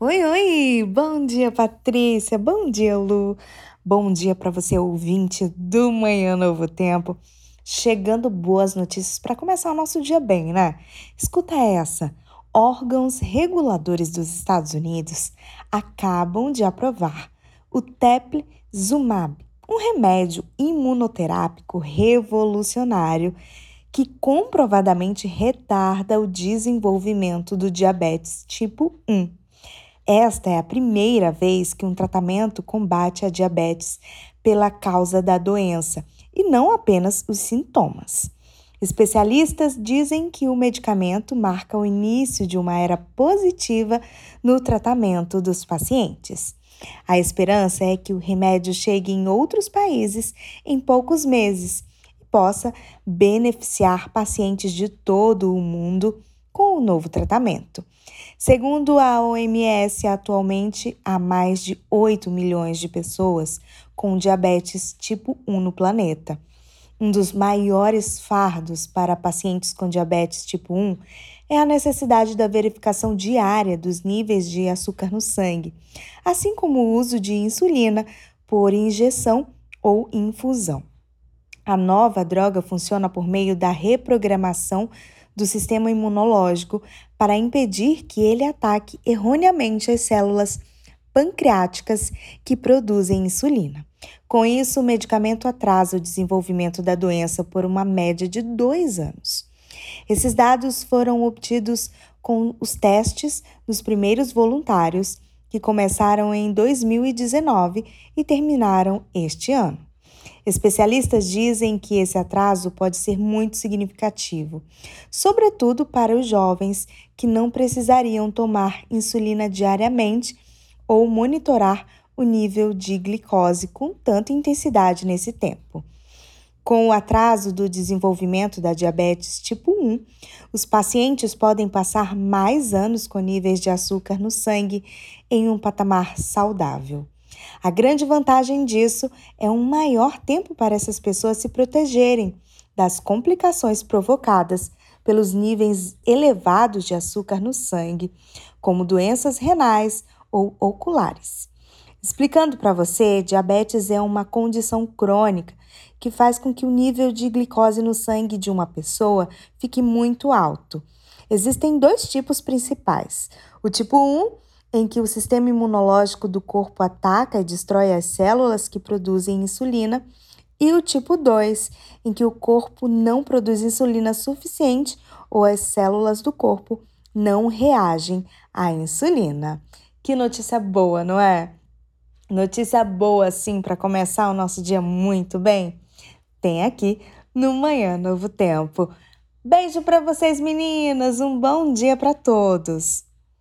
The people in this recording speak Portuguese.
Oi, oi! Bom dia, Patrícia. Bom dia, Lu. Bom dia para você, ouvinte do Manhã Novo Tempo. Chegando boas notícias para começar o nosso dia bem, né? Escuta essa. Órgãos reguladores dos Estados Unidos acabam de aprovar o Teplizumab, um remédio imunoterápico revolucionário que comprovadamente retarda o desenvolvimento do diabetes tipo 1. Esta é a primeira vez que um tratamento combate a diabetes pela causa da doença e não apenas os sintomas. Especialistas dizem que o medicamento marca o início de uma era positiva no tratamento dos pacientes. A esperança é que o remédio chegue em outros países em poucos meses e possa beneficiar pacientes de todo o mundo com o novo tratamento. Segundo a OMS, atualmente há mais de 8 milhões de pessoas com diabetes tipo 1 no planeta. Um dos maiores fardos para pacientes com diabetes tipo 1 é a necessidade da verificação diária dos níveis de açúcar no sangue, assim como o uso de insulina por injeção ou infusão. A nova droga funciona por meio da reprogramação do sistema imunológico para impedir que ele ataque erroneamente as células pancreáticas que produzem insulina. Com isso, o medicamento atrasa o desenvolvimento da doença por uma média de 2 anos. Esses dados foram obtidos com os testes dos primeiros voluntários, que começaram em 2019 e terminaram este ano. Especialistas dizem que esse atraso pode ser muito significativo, sobretudo para os jovens que não precisariam tomar insulina diariamente ou monitorar o nível de glicose com tanta intensidade nesse tempo. Com o atraso do desenvolvimento da diabetes tipo 1, os pacientes podem passar mais anos com níveis de açúcar no sangue em um patamar saudável. A grande vantagem disso é um maior tempo para essas pessoas se protegerem das complicações provocadas pelos níveis elevados de açúcar no sangue, como doenças renais ou oculares. Explicando para você, diabetes é uma condição crônica que faz com que o nível de glicose no sangue de uma pessoa fique muito alto. Existem dois tipos principais: o tipo 1, em que o sistema imunológico do corpo ataca e destrói as células que produzem insulina, e o tipo 2, em que o corpo não produz insulina suficiente ou as células do corpo não reagem à insulina. Que notícia boa, não é? Notícia boa, sim, para começar o nosso dia muito bem? Tem aqui no Manhã Novo Tempo. Beijo para vocês, meninas! Um bom dia para todos!